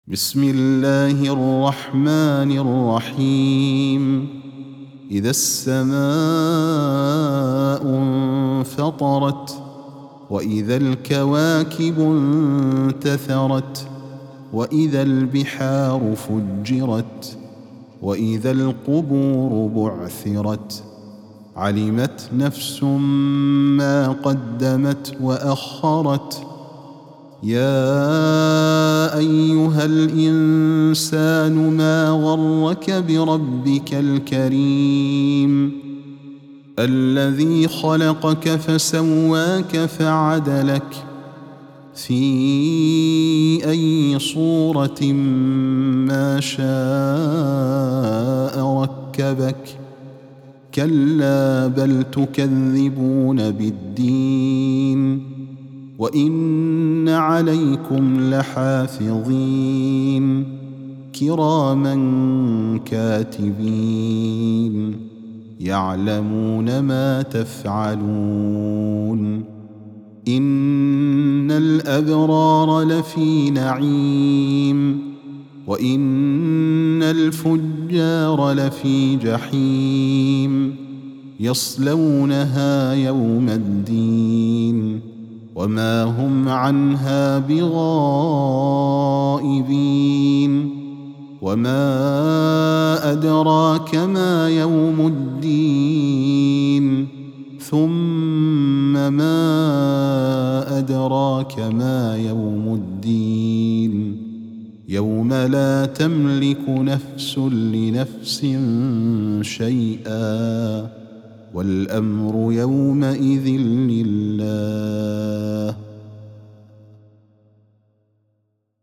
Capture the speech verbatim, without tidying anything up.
بسم الله الرحمن الرحيم. إذا السماء انفطرت وإذا الكواكب انتثرت وإذا البحار فجرت وإذا القبور بعثرت علمت نفس ما قدمت وأخرت. يا أيها الإنسان ما غرك بربك الكريم الذي خلقك فسواك فعدلك في أي صورة ما شاء ركبك. كلا بل تكذبون بالدين وإن عليكم لحافظين كراما كاتبين يعلمون ما تفعلون. إن الأبرار لفي نعيم وإن الفجار لفي جحيم يصلونها يوم الدين وما هم عنها بغائبين. وما أدراك ما يوم الدين ثم ما أدراك ما يوم الدين يوم لا تملك نفس لنفس شيئا والأمر يومئذ لله.